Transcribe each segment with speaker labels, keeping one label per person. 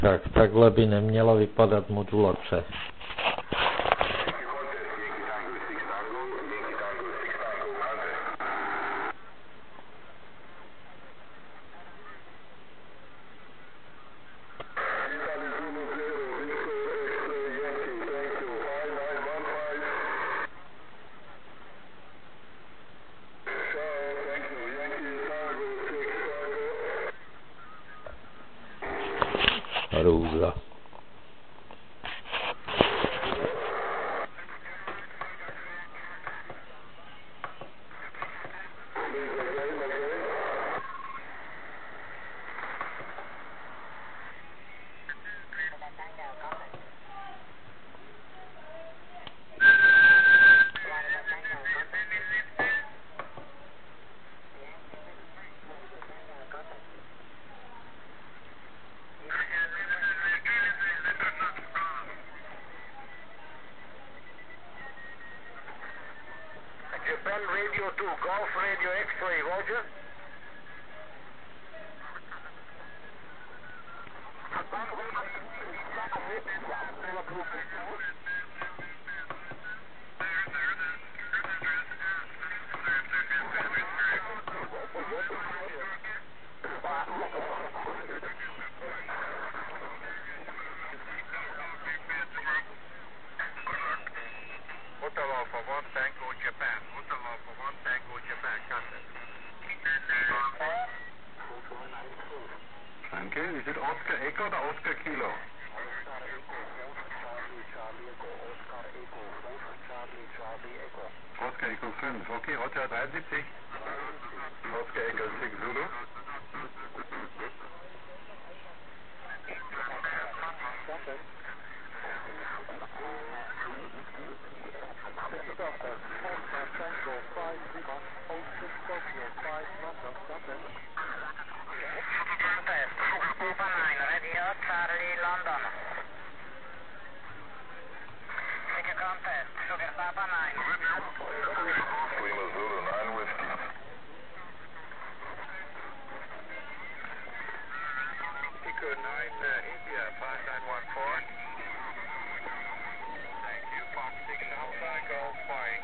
Speaker 1: Tak takhle by neměla vypadat modulace. Hrůza.
Speaker 2: Japan Radio 2, Golf Radio X-ray, Roger. Hotel Alpha 1 Tango Japan. Hotel Alpha 1 Tango Japan. Contact.
Speaker 3: Danke. Is it Oscar Echo oder Oscar Kilo? Oscar Echo 5. Okay, Hotel 73. Oscar Echo 6 Zulu.
Speaker 2: Charlie London. Take a contest. Sugar Papa 9.
Speaker 3: Lima Zulu 9 Whiskey.
Speaker 2: Eco 9 India 5914. Thank you. Fox 6 Alpha, Golf flying.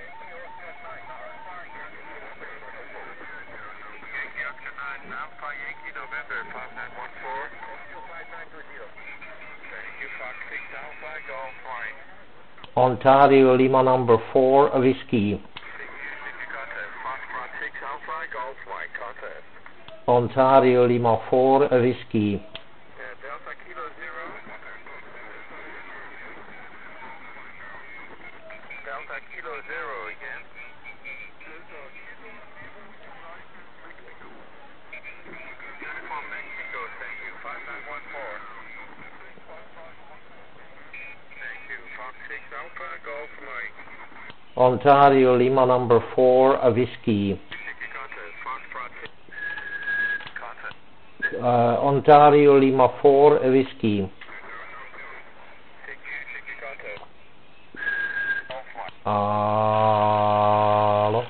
Speaker 2: Yankee Oscar 9 Alpha, Yankee November 5914. Thank you. Fox 6 Alpha, Golf flying.
Speaker 1: Ontario Lima number 4 Whiskey.
Speaker 2: Contest. Foxtrot 6 Alpha, Golf flight. Contest.
Speaker 1: Ontario Lima 4 Whiskey.
Speaker 2: Delta Kilo 0. Delta Kilo 0 again. Uniform Mexico, thank you. 5914. Thank you. Fox 6 Alpha, Golf Mike.
Speaker 1: Ontario Lima number 4 Whiskey.
Speaker 2: Contest. Foxtrot 6. Contest.
Speaker 1: Ontario Lima 4 Whiskey.
Speaker 2: Contest. Golf Mike.
Speaker 1: Alo.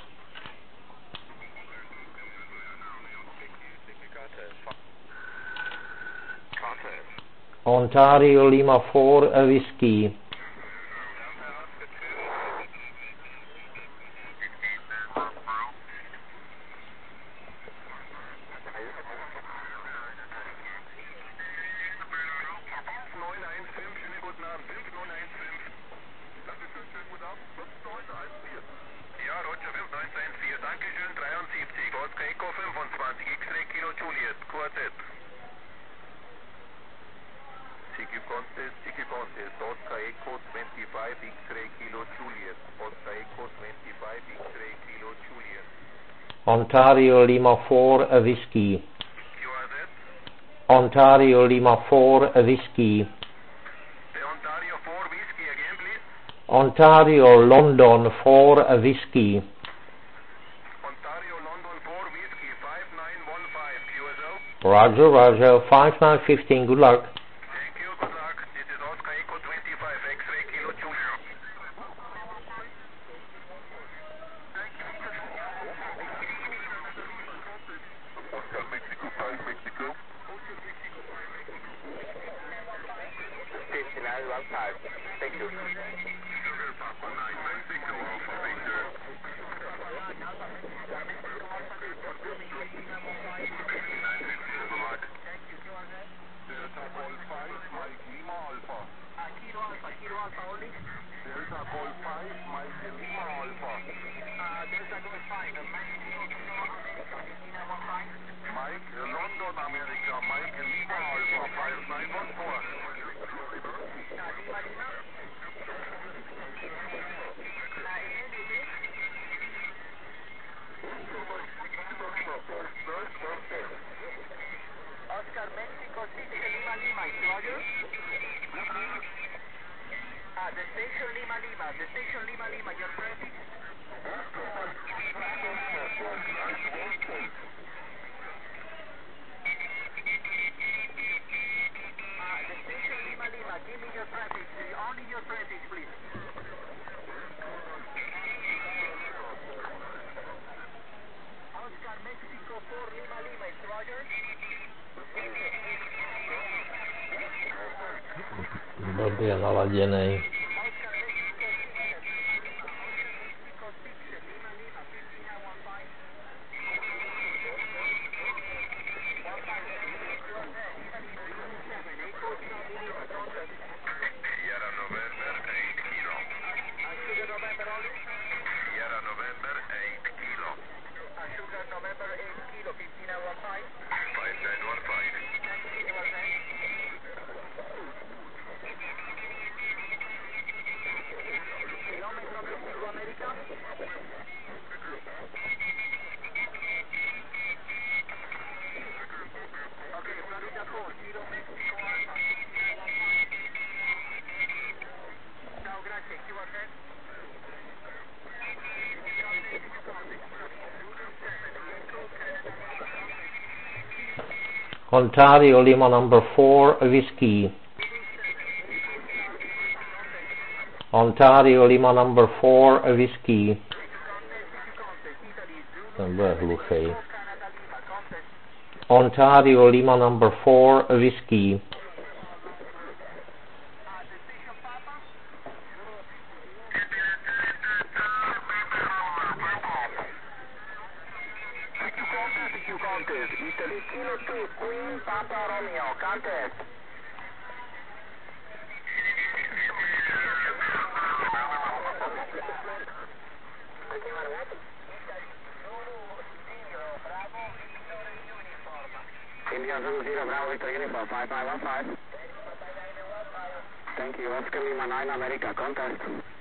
Speaker 2: Contest.
Speaker 1: Ontario Lima 4 Whiskey.
Speaker 2: Ja, Roger 5914. Dankeschön, 73. Oscar Echo 25. X-Ray Kilo Juliet. Quartet.
Speaker 3: CQ Contest, Oscar Echo 25 X-Ray Kilo Juliet. Oscar Echo 25 X-Ray Kilo Juliet.
Speaker 1: Ontario Lima 4 Whiskey.
Speaker 2: You are that?
Speaker 1: Ontario Lima 4 Whiskey.
Speaker 2: The Ontario 4 Whiskey again, please.
Speaker 1: Ontario London 4 Whiskey.
Speaker 2: Ontario London 4 Whiskey 5915. QSL.
Speaker 1: Roger, Roger. 5915. Good luck.
Speaker 2: Thank you, good luck. This is Oscar Echo 25 X-Ray Kilo Juliet.
Speaker 3: Oscar Mexico 5 Mexico. Thank you.
Speaker 2: Papa 9 Mexico Alpha Victor. Delta Call 5, Mike Lima Alpha.
Speaker 3: Kilo Alpha only.
Speaker 2: Delta Call 5, Mike Lima Alpha.
Speaker 3: Delta Call 5, Mexico, Kilo America, 5915.
Speaker 2: Mike, London, America, Mike Lima Alpha 5914.
Speaker 3: Lima Lima. Oscar, Mexico City, Lima Lima, is Roger? The station Lima Lima, your prefix? The station Lima Lima, give me your prefix, only your prefix, please. Oscar, Mexico 4, Lima Lima, is Roger?
Speaker 1: Blbě naladěnej.
Speaker 2: Sierra November 8 Kilo.
Speaker 3: Sugar November only?
Speaker 2: Sierra November 8 Kilo.
Speaker 3: Sugar November 8 Kilo, 5915.
Speaker 2: 5915.
Speaker 3: Kilometro Mexico America. Okay, Florida 4, Kilo Mexico Alpha. Ciao, grazie, chi vuol fare?
Speaker 1: Ontario Lima number 4 Whiskey. Ontario Lima number 4 Whiskey. Ten bude hluchej. Ontario Lima number 4 Whiskey.
Speaker 3: Italy Kilo 2, Queen Papa Romeo, contact. India Zulu 0, Bravo Victor Uniform, 5515. Thank you, Oscar Lima 9 America, contact.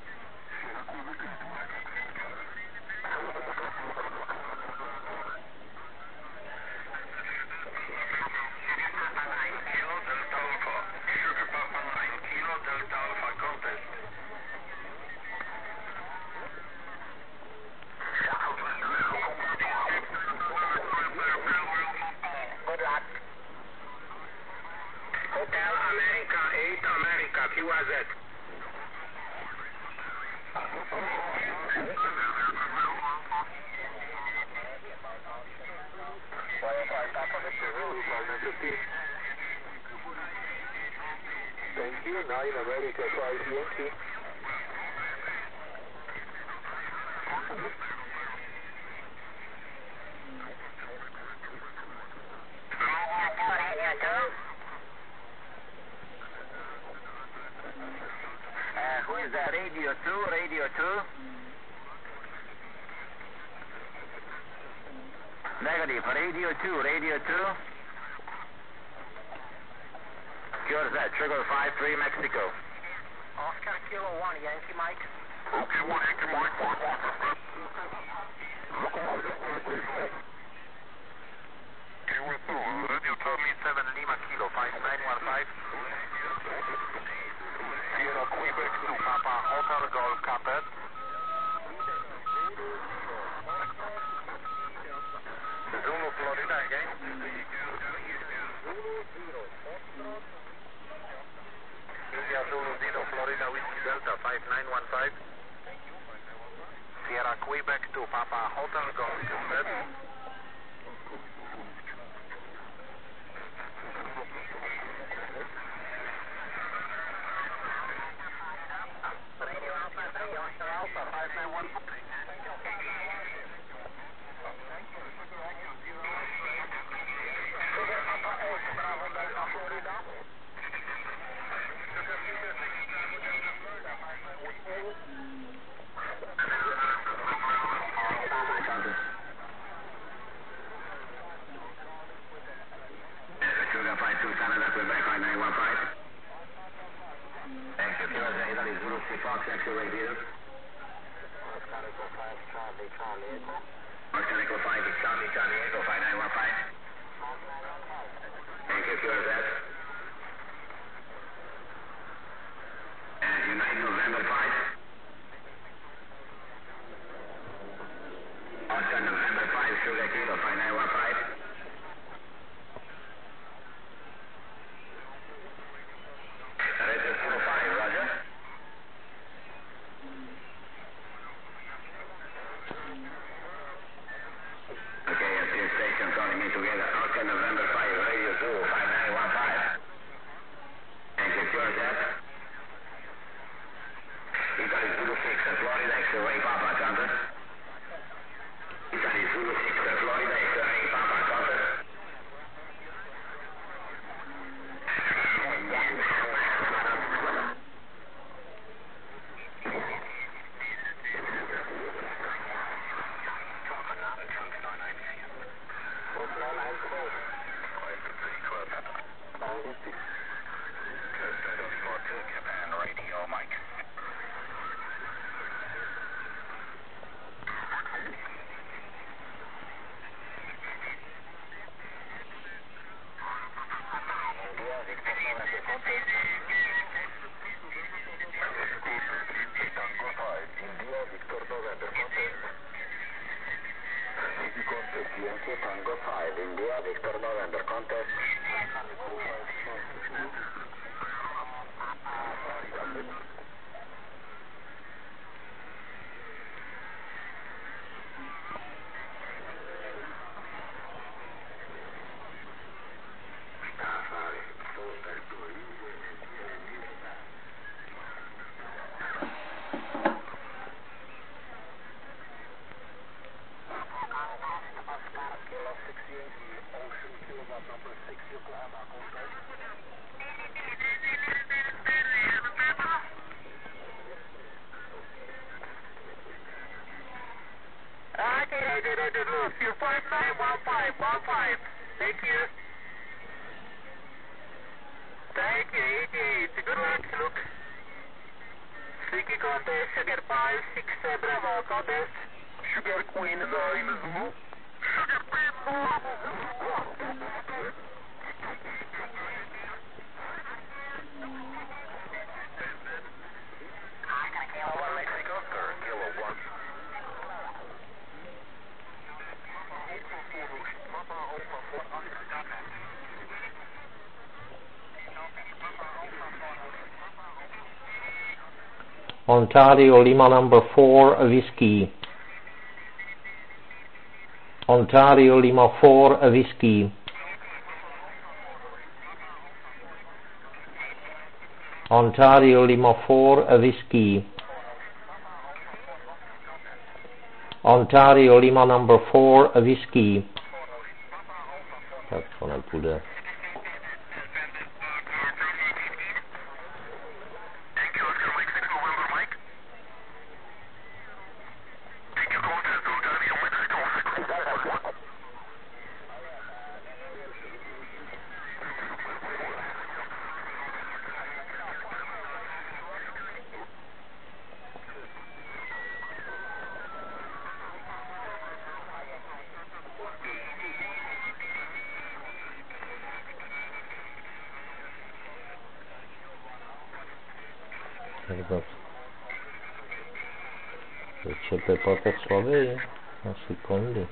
Speaker 3: Hotel America 8 America, QRZ.
Speaker 2: Thank you, 9 America 5 Yankee.
Speaker 3: Who is that? Radio 2, Radio 2. Negative, Radio 2, Radio 2. Cure that, Sugar 5-3, Mexico. Oscar Kilo 1, Yankee Mike.
Speaker 2: Okay, 1 Yankee Mike, 1.
Speaker 3: Radio 2, 7 Lima Kilo, 5915.
Speaker 2: Sierra Quebec 2,
Speaker 3: Papa Hotel Golf Capet.
Speaker 2: Zulu Florida again.
Speaker 3: India Zulu 0, Florida Whiskey Delta 5915. Sierra Quebec 2, Papa Hotel Golf Capet.
Speaker 2: Thank you. Italy Zulu 3 Fox, accelerate leader. Oscar Echo 5 is Charlie, Charlie Echo 5915. Thank you, QRZ. And United November 5. Oscar November 5, Sugar Kilo 5915. Director 05, Roger. Okay, a few stations calling me together. Oscar November 5, Radio Zoo 5915. Thank you, QRZ. Italy Zulu 6, Florida, X-ray Papa, Contact. Italy Zulu 6, Florida, X-ray Papa, Contact. Japan Radio, Mike. Tango 5, India, Victor November, contact. You 591515. Thank you. Thank you, 88. Good luck, look. Sticky contest, Sugar 5, 6, Bravo, contest. Sugar Queen, Lime Zulu. Sugar Queen, Kilo 1 Mexico, sir, Kilo 1.
Speaker 1: Ontario Lima number 4 Whiskey. Ontario Lima 4 Whiskey. Ontario Lima 4 Whiskey. Ontario Lima number 4 Whiskey. Tak to nepůjde. Ce pe poate slabý, asi kondy.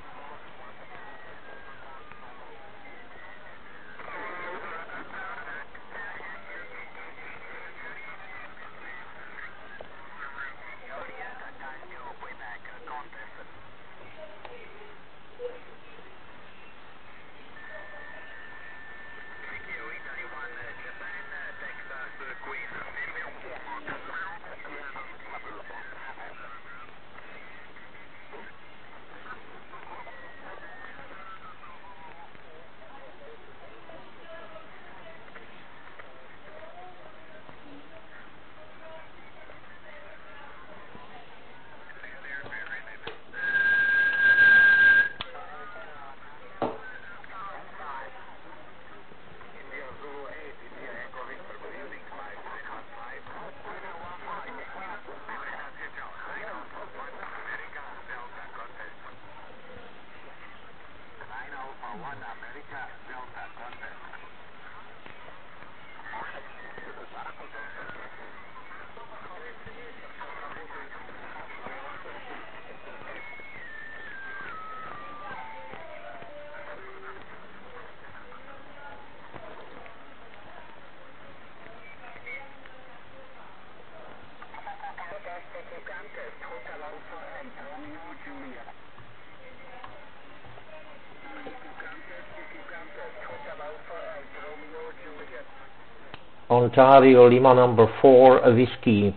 Speaker 1: Ontario Lima number 4 Whiskey.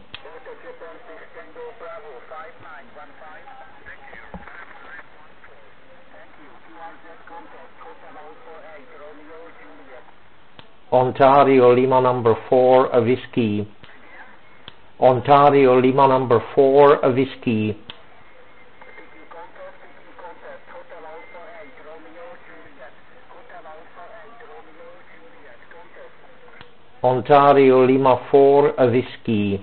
Speaker 1: Ontario Lima number 4 Whiskey. Ontario Lima number 4 Whiskey. Ontario Lima 4 Whiskey.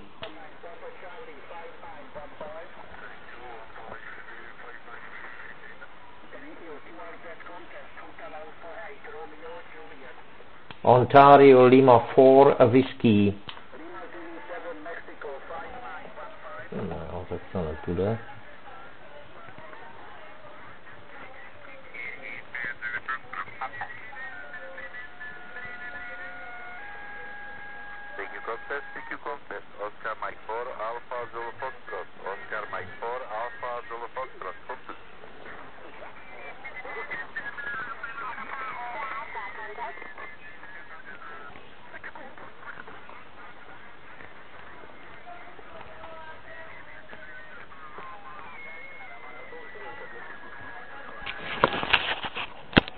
Speaker 1: Ontario Lima 4 Whiskey. No, tak to nepůjde.